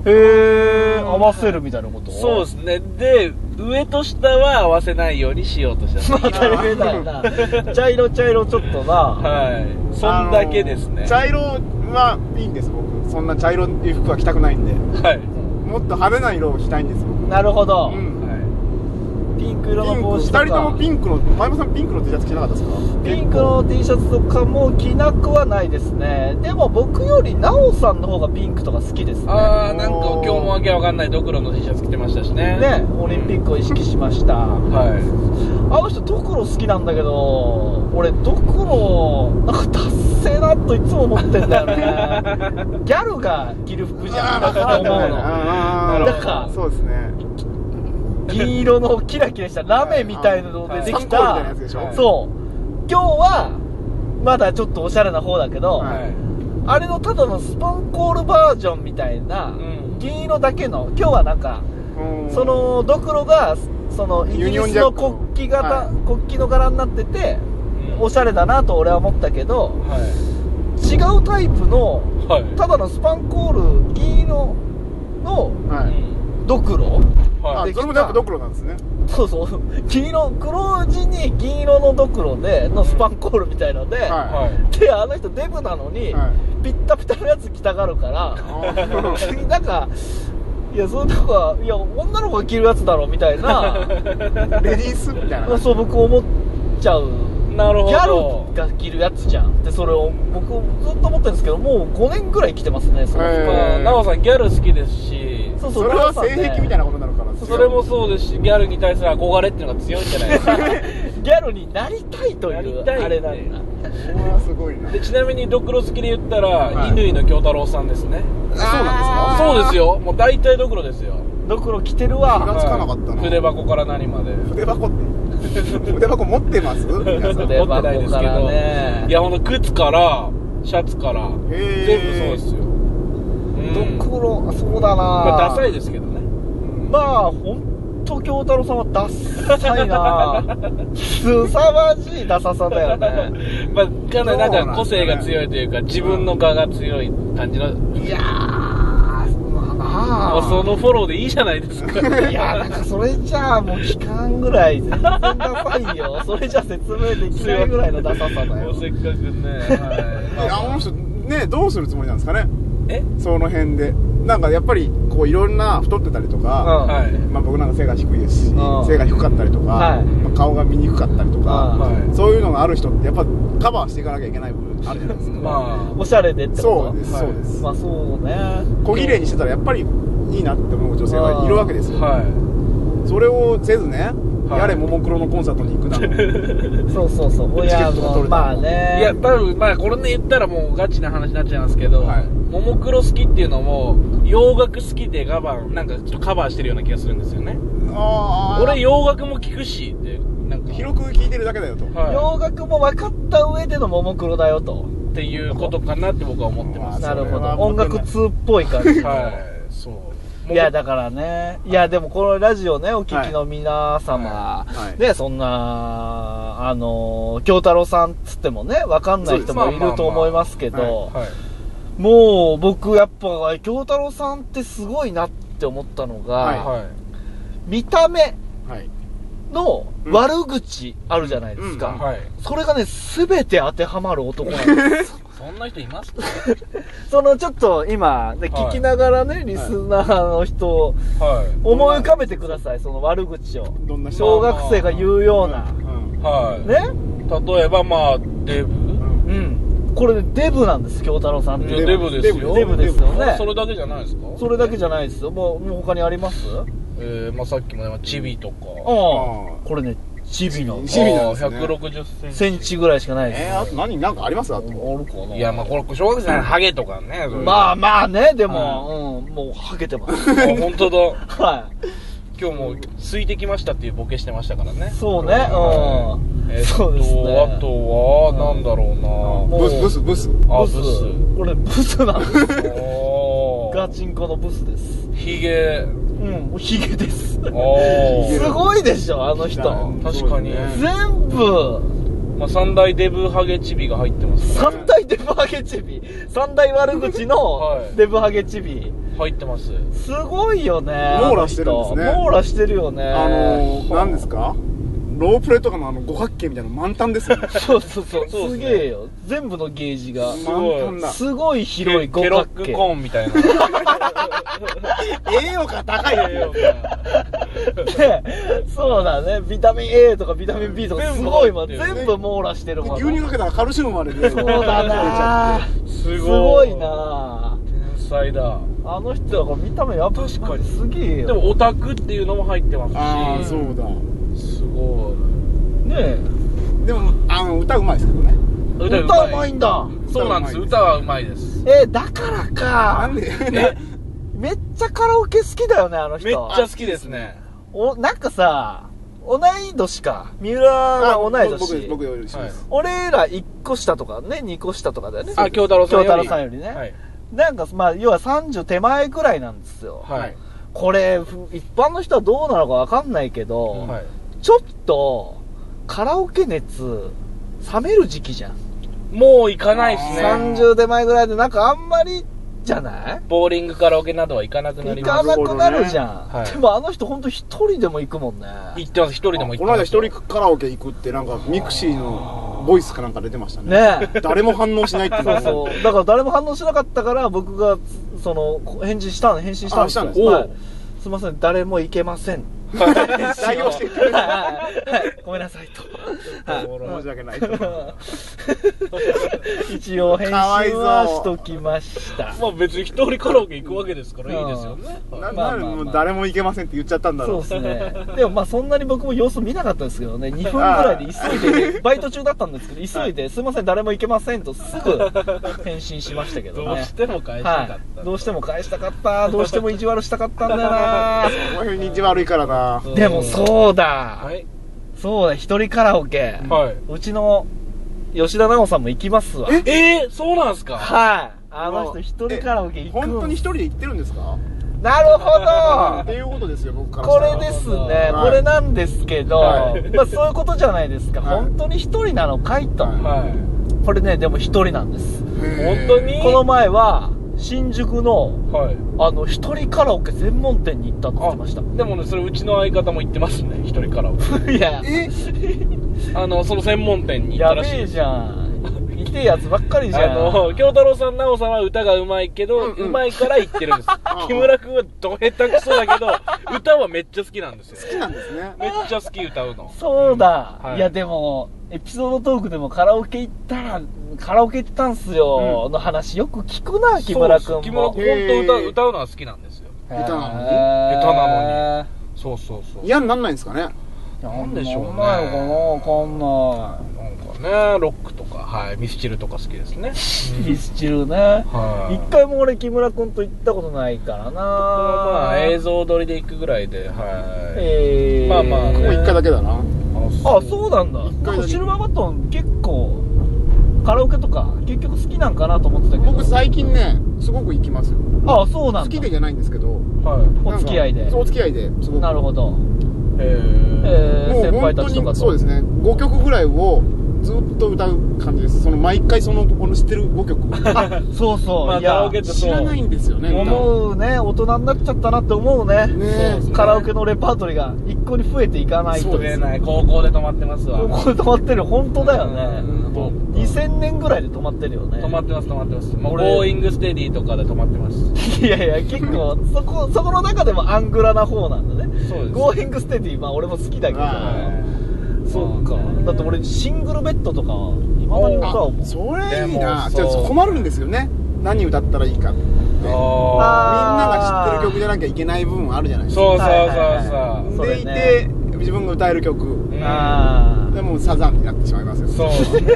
へー、合わせるみたいなこと？ そうですね。で、上と下は合わせないようにしようとしたまあ当たり前だよな。茶色茶色ちょっとな。 はい。そんだけですね。 あの茶色はいいんです僕。そんな茶色い服は着たくないんで。 はい。 もっと派手な色を着たいんです僕。 なるほど。 うん。 ピンク色ピンクの帽子とか。 ふたりともピンクの前山さんピンクの T シャツ着てなかったですか？ ピンクの T シャツとかも着なくはないですね。でも僕よりナオさんの方がピンクとか好きですね。 ああ、なんか今日もわけわかんないドクロの T シャツ着てましたしね。 ね、オリンピックを意識しました。 はあの人ドクロ好きなんだけど、俺ドクロなんか達成なといつも思ってんだよね。ギャルが着る服じゃん。 あー思うの。 あーなんかそうですね。 銀色のキラキラしたラメみたいなのでできた、 はいはいサンコールみたいなやつでしょ？ そう今日はまだちょっとおしゃれな方だけど、 はいはい。 あれのただのスパンコールバージョンみたいな、 ん銀色だけの今日はなんかうんそのドクロがそのイギリスの国旗型、 はい国旗の柄になっててうんおしゃれだなと俺は思ったけど、 は違うタイプのい。はい。 ただのスパンコール銀色のはい。 うんドクロ、 はい。 あそれもやっぱドクロなんですね。 そうそう銀色黒地に銀色のドクロでのスパンコールみたいので、 はいはい。 であの人デブなのに、 はいピッタピタのやつ着たがるからあーなんかいやそれとかいや女の子が着るやつだろみたいなレディースみたいな。 そう僕思っちゃう。 なるほギャど。 ルが着るやつじゃんでそれを僕ずっと思ってるんですけどもうごねんぐらい着てますねその服、 へーまあ、ナオさんギャル好きですし、 そうそうそれはナオさんね性癖みたいなことなのかな。 それもそうですし、ギャルに対する憧れっていうのが強いんじゃないですか。 ギャルになりたいというなりたいあれなんだ。 それはすごいな。 でちなみにドクロ好きで言ったら、 はい乾の京太郎さんですね。 そうなんそうですよ。もう大体ドクロですよ。 ドクロ着てる気がわ。 つかなかったなはい筆箱から何まで。 ですか？筆箱って筆箱持ってます？皆さん筆箱からね持ってないですけど、いやほんと靴からシャツからー全部そうですよ。うんドクロあそうだな、 まあダサいですけどね。 まあほんと京太郎さんはダッサいなすさまじいダサさだよね。 まあかなりなんか個性が強いというか自分の我が強い感じの。 いやーそうだなまあそのフォローでいいじゃないですか。 いやなんかそれじゃあもう期間ぐらい全然ダサいよ。それじゃ説明できないぐらいのダサさだよ。 もうせっかくね。はいいやあの人ねどうするつもりなんですかねえその辺で。なんかやっぱりこういろんな太ってたりとか、 はいまあ、僕なんか背が低いですしうん背が低かったりとか、 はいまあ、顔が見にくかったりとか、 はいそういうのがある人ってやっぱカバーしていかなきゃいけない部分あるじゃないですか。 まおしゃれでってことそうです、 はいそうです。 まあそうね。 小綺麗にしてたらやっぱりいいなって思う女性はいるわけですよ。 はそれをせずね、 はいやれももクロのコンサートに行くなの。 そうそうそう親チケットが取れたのまあい。 ねいや多分まあこれね言ったらもうガチな話になっちゃいますけど、 はいももクロ好きっていうのも洋楽好きで我慢なんかちょっとカバーしてるような気がするんですよね。 あー俺洋楽も聴くしってなんか広く聞いてるだけだよと。 はい洋楽も分かった上でのももクロだよと。 っていうことかなって僕は思ってます。 まあなるほどそれは音楽通っぽい感じ。 はいそう。 いやだからねいやでもこのラジオねお聞きの皆様、 はいはいねそんなあの京太郎さんっつってもね分かんない人もいると思いますけど、 はいもう僕やっぱ京太郎さんってすごいなって思ったのが、 はいはい見た目はい。 のうん悪口あるじゃないですか、 うんはい。 それがね全て当てはまる男なんですそんな人いますか？ そのちょっと今、ね、聞きながらね、リスナーの人をはい思い浮かべてください、その悪口を。 どんな人小学生が言うような。 うんはい。 ね例えばまあデブ。 うん。これね、デブなんです、京太郎さんって。 いやデブですよ。 デブですよねそれだけじゃないですか？ それだけじゃないですよ。もう、もう他にありますえー、まあさっきもねチビとか。 ああ。 あこれね、チビのチビなんですねひゃくろくじゅっセンチ。 センチぐらいしかないです。 えー、あと何なんかありますあと。 あるかないやまあこれ小学生のハゲとかね。 まあまあね、ではも、うん、もう、ハゲてます。 あ本当だ。 は今日も空いてきましたっていうボケしてましたからねい。。そうね、うん。 えっとそうですね。 あとはなんだろうな。 もうブスブスブス。 あブス。これブスなんです。 おーガチンコのブスです。 ヒゲ。 うん、ヒゲです。 おーすごいでしょ、あの人。 確かに全部、 まあ、三大デブハゲチビが入ってますね。 三大デブハゲチビ、三大悪口のはいデブハゲチビ、 入ってます。 すごいよね。 網羅してるんですね。 網羅してるよね。 あのー、何ですか、ロープレとかのあの五角形みたいなの満タンですよね。 そうそうそう、 そうですねすげえよ。全部のゲージがすごい満タンだ。 すごい広い五ケロ角形。 ックコーンみたいな。 栄養価高いよ。 栄養でそうだね、ビタミン A とかビタミン B とかすごいもん、 全部入ってる全部網羅してるもん。 牛乳かけたらカルシウムまで出る。 そうだなすすごいごいな天才だ。 あの人だから見た目やっぱ確かにすげえよ。 でもオタクっていうのも入ってますし。 ああ、そうだ。 すごねでも、あの、歌うまいですけどね。 い。 え、歌うまいんだ。 そうなんです。歌はうまいです。 え、だからなかん。でえめっちゃカラオケ好きだよね、あの人。 めっちゃ好きですね。 お、なんかさ、同い年か。三浦は同い僕です、 年。 僕よりします。 俺らいっこ下とかね、にこ下とかだよね。 あ、京太郎さんより。 京太郎さんよりね。 はい。 なんか、まあ、要はさんじゅう手前くらいなんですよ。 はい。 これ、ふ一般の人はどうなのかわかんないけど、 はい。 ちょっと、カラオケ熱、冷める時期じゃん。 もう行かないですね。 さんじゅう手前ぐらいで、なんかあんまり、じゃないボーリングカラオケなどは行かなくなり行ます。 かなくなるじゃん。 なるほどねはいでもあの人ほんと一人でも行くもんね。 行ってます。一人でも行ってます。 この間一人カラオケ行くってなんかミクシーのボイスかなんか出てましたね。 ねえ。 誰も反応しないっていうそうのそう。だから誰も反応しなかったから、僕が、その、返事したの、返信したんですよ。 あしたんですはい。すいません、誰も行けません。 代用してくれる。 はいはいはいごめんなさいと。はい申し訳ないと。 一応返信はしときました。 まあ別に一人カラオケ行くわけですからいいですよね。 なはいまあまあまあなんでもう誰も行けませんって言っちゃったんだろう。 そうですね。でもまあそんなに僕も様子見なかったですけどね、にふんぐらいで急いで、バイト中だったんですけど、急いで、すいません、誰も行けませんとすぐ返信しましたけどね。 どうしても返したかった。 はい。どうしても返したかった。どうしても意地悪したかったんだよな。 お前に意地悪いからな。 でもそうだ。 はい。 そうだ、一人カラオケ。 はい。 うちの吉田奈緒さんも行きますわ。 ええー、そうなんすか？ はい。あの人一人カラオケ行くん本当に一人で行ってるんですか？ なるほど。 っていうことですよ、僕からこしたら。 れですね、 はいこれなんですけど、 はいまあそういうことじゃないですか。 はい本当に一人なのかいと。 はいはい。 これね、でも一人なんです。 へー本当にこの前は、新宿の、 はい。 あの、一人カラオケ専門店に行ったって言ってました。 でもね、それうちの相方も行ってますね、一人カラオケ。 いや、 えあの、その専門店に行っやたらしいです。 べえじゃん。痛えやつばっかりじゃん。 あの、京太郎さん、奈緒さんは歌が上手いけど、 うんうん上手いから行ってるんですうん。 木村くんはど下手くそだけど、歌はめっちゃ好きなんですよ。 好きなんですね。 めっちゃ好き歌うの。 そうだ、 はいいやでもエピソードトークでもカラオケ行ったらカラオケ行ったんすよ、の話よく聞くな木村くんも。 木村くん、本当歌う、歌うのは好きなんですよ。 下手なのにへー下手なのにそうそうそう。 嫌になんないんですかね。 なんでしょうねなんないのかなわかんななんかね、ロックとか、はい、ミスチルとか好きですね。 い。ミスチルね。 はい。 一回も俺木村くんと行ったことないからな。 まあ、映像撮りで行くぐらいで、はい。 えー、 まあまあもう一回だけだな。 あ、そうなんだ。 回だけなんかシルバーバトン結構カラオケとか結局好きなんかなと思ってたけど。 僕最近ね、すごく行きますよ。 あ、そうなんだ。 好きでじゃないんですけど。 はい。 お付き合いでなんかお付き合いで、すごく。 なるほど。 ええー、 もう先輩本当にたちとかと。 そうですね。ごきょくぐらいをずっと歌う感じです。その毎回そのこの知ってるごきょく。 あ、そうそう。いやまあカラオケってそう知らないんですよね。歌思うね、大人になっちゃったなって思うね。 ねえそうカラオケのレパートリーが一個に増えていかないと。 そうです増えない。高校で止まってますわ。 ここで止まってる、本当だよね。 うんにせんねんぐらいで止まってるよね。 止まってます、止まってます。もう、 俺ゴーイングステディとかで止まってます。 いやいや、結構、そこ、そこの中でもアングラな方なんだね。 そうです。 ゴーイングステディ、まあ俺も好きだけど。 はそうか。だって俺、シングルベッドとか、今まで歌うもん。 それいいな。 でもそうじゃあ困るんですよね。何歌ったらいいかって。みんなあが知ってる曲じゃなきゃいけない部分あるじゃないーですか。 そうそうはいはいはいそうそでいうだよねて、自分が歌える曲。 そう。うんあでもサザンになってしまいますよ。 そうですね。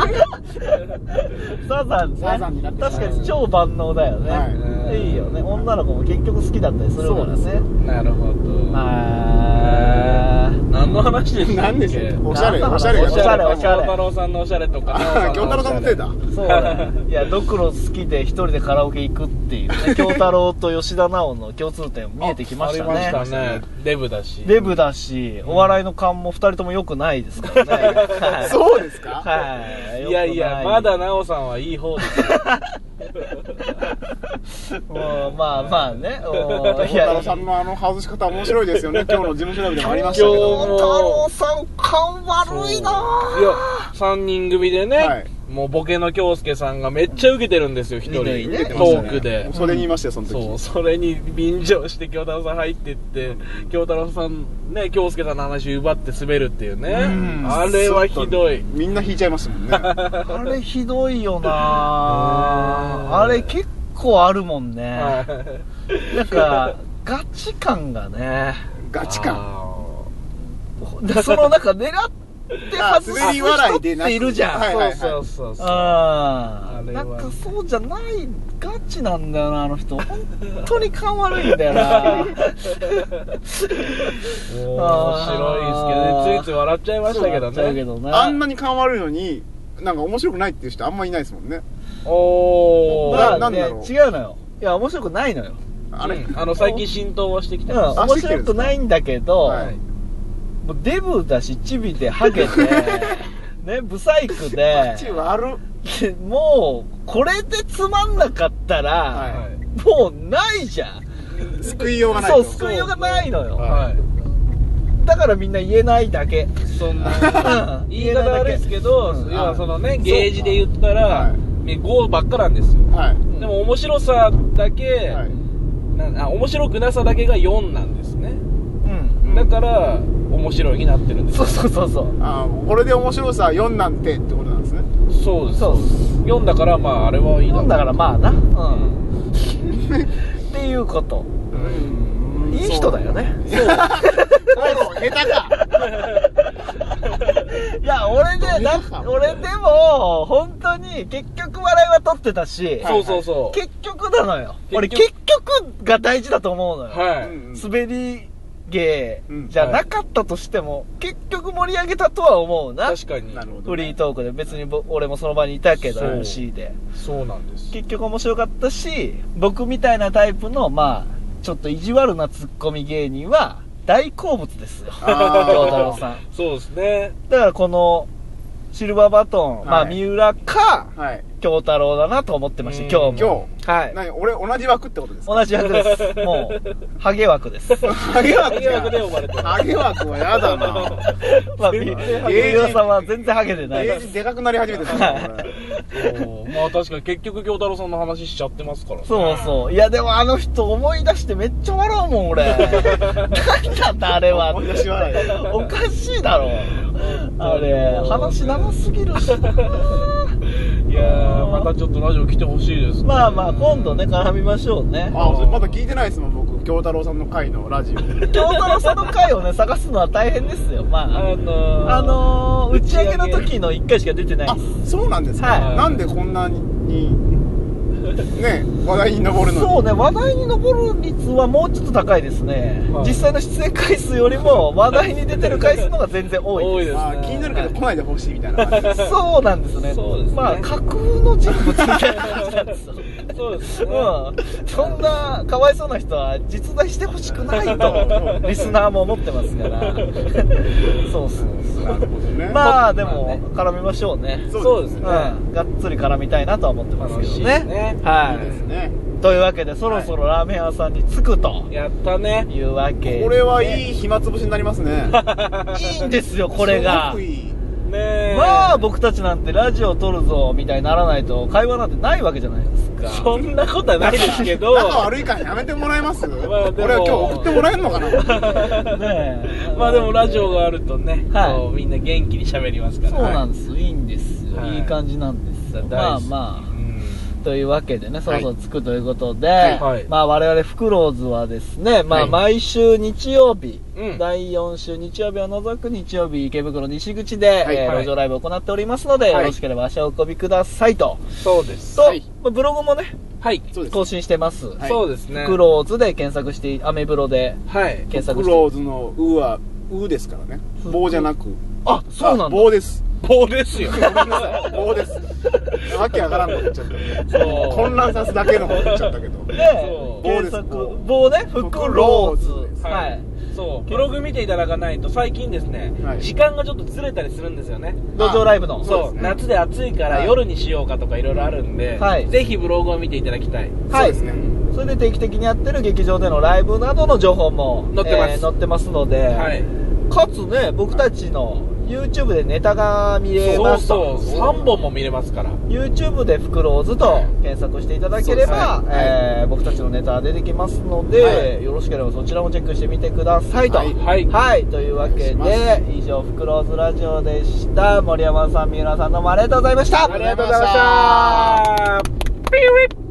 ーサザンね。 サザンになってしまう確かに超万能だよね。 はいいいよね。女の子も結局好きだったりするからね。 そうですよなるほど。 あー何の話話でしたっけ？ 何でしたっけ？おしゃれ、 何の話おしゃれがおしゃれおしゃれ京太郎さんのおしゃれとか、 京太郎さんのせいだ。 そうだいやドクロ好きで一人でカラオケ行くっていうね京太郎と吉田直の共通点見えてきましたね。 ありましたね。デブだし。 デブだし、お笑いの勘も二人とも良くないですからね。はい、 そうですか？ はい。 いやいや、まだ直さんはいい方ですよ。 もうまあまあね。 京太郎さんのあの外し方面白いですよね。今日の事務所ライブでもありましたけど。 京太郎さん勘悪いなぁ。 いや、三人組でね、 はい、 もうボケの京介さんがめっちゃ受けてるんですよ、一人。 ね、 トークで。 それに言いましたよ、その時。 そう、それに便乗して京太郎さん入ってって、京太郎さんね、京介さんの話奪って滑るっていうね。あれはひどい。 みんな引いちゃいますもんね。 あれひどいよなぁ。あれ結構あるもんね。なんか、ガチ感がね。 ガチ感。 でそのなんか狙って外す滑り笑いで人っているじゃん。 はいはいはい、 そうそうそう。 ああ、なんかそうじゃない、ガチなんだよな、あの人。本当に勘悪いんだよな。 面白いですけどね、ついつい笑っちゃいましたけどね。 けどねあんなに勘悪いのに、なんか面白くないっていう人あんまいないですもんね。 おー。 まあ、 なんだろう。 違うのよ。いや、面白くないのよ。 あれ、うん、あの、最近浸透はしてきてます。うん、面白くないんだけど、はい、もうデブだし、チビで、ハゲで、ね、ブサイクで、もう、これでつまんなかったら、はい、もうないじゃん。 救いようがない。 そう、救いようがないのよ。 はい、 だからみんな言えないだけ。 そんな、言い方悪いですけど、うん、要はそのね、ゲージで言ったら、はい、ごばっかなんですよ。はい、でも面白さだけ、はい、なあ、面白くなさだけがよんなんですね。うん。だから、面白いになってるんですよ。 そうそうそうそう。 ああ、これで面白さよんなんてってことなんですね。 そうです。そうです。よんだから、まあ、あれはいいだろう。 よんだから、まあな。うん。っていうこと。うん。いい人だよね。そう。 下手か。 いや、俺ね、な、俺でも、本当に、結局笑いは取ってたし、 そうそうそう。 結局なのよ。俺、結局が大事だと思うのよ。 はい。 滑り芸じゃなかったとしても、結局盛り上げたとは思うな。 確かに。なるほど。 フリートークで、別に俺もその場にいたけど、エムシー で。 そうなんです。 結局面白かったし、僕みたいなタイプの、まあ、ちょっと意地悪なツッコミ芸人は、大好物ですよ。京太郎さん。 そうですね。 だからこの、シルバーバトン、はい、まあ、三浦か、はい、京太郎だなと思ってました、今日も。 今日はい。何俺、同じ枠ってことですか？ 同じ枠です。もう、ハゲ枠です。 ハゲ枠で呼ばれてる。 ハゲ枠はやだなまあ、三浦さんは全然ハゲでない。 ゲージでかくなり始めてたんだ、これ。まあ確かに結局京太郎さんの話しちゃってますからね。 そうそう。いやでもあの人思い出してめっちゃ笑うもん、俺。何なんだあれは。 思い出し笑い。 おかしいだろ。あれ、話長すぎるし。 いやー、またちょっとラジオ来てほしいです、ね。 まあまあ、今度ね、絡みましょうね。 あ、まだ聞いてないですもん、僕。京太郎さんの回のラジオ。 京太郎さんの回をね、探すのは大変ですよ。まあ、あのー、あのー、打ち上げの時のいっかいしか出てないです。 あ、そうなんですか、はい、なんでこんなに、ね、話題に上るのに。 そうね、話題に上る率はもうちょっと高いですね。はい、実際の出演回数よりも話題に出てる回数の方が全然多いです。多いですね。 あ、気になるけど来ないでほしいみたいな感じです。 そうなんですね。そうですね。まあ、架空の人物みたいな感じなんですよ。 そうですね。 うん。そんな、かわいそうな人は実在してほしくないと、リスナーも思ってますから。そうそうそう。 なるほどね。 まあ、でも、絡みましょうね。 そうですね。 うん。がっつり絡みたいなとは思ってますけどね。はい。いいですね。というわけで、そろそろラーメン屋さんに着くと。 やったね。 いうわけで。 これはいい暇つぶしになりますね。 いいんですよ、これが。 すごくいい。 ね、まあ僕たちなんてラジオ撮るぞみたいにならないと会話なんてないわけじゃないですか。 そんなことはないですけど仲悪いからやめてもらえます？まあ、俺は今日送ってもらえるのかなねえ、 まあでもラジオがあるとね、はい、みんな元気に喋りますから。 そうなんです、はい、いいんですよ、はい、いい感じなんですよ。まあまあというわけでね、そろそろ着くということで、はい、まあ我々フクロウズはですね、まあ毎週日曜日、はい、だいよん週日曜日を除く日曜日池袋西口で、はい、えー、路上ライブを行っておりますので、はい、よろしければ足をお運びくださいと。 そうです。 と、はい、ブログもね、 はい、 更新してます。 はい、そうですね。 フクロウズで検索して、アメブロで検索して。 フクロウズのうはうですからね。棒じゃなく。 あ、そうなんだ。 棒です。 棒ですよ。 棒です。わけわからんこと言っちゃった。そう。混乱さすだけのこと言っちゃったけど。 で、検索、棒ね、フクローズ。はい。 そう、ブログ見ていただかないと最近ですね、時間がちょっとずれたりするんですよね。 路上ライブの。 そう、夏で暑いから夜にしようかとかいろいろあるんで、ぜひブログを見ていただきたい。 はい。そうですね。それで定期的にやってる劇場でのライブなどの情報も載ってます。 載ってますので、かつね、僕たちのYouTube でネタが見れますと。 そうそう、さんぼんも見れますから。 YouTube でフクローズと検索していただければ、えー、僕たちのネタが出てきますので、はい、よろしければそちらもチェックしてみてくださいと。はい。はい、はい、というわけで、以上、フクローズラジオでした。森山さん、三浦さんどうもありがとうございました。 ありがとうございました。ピュイ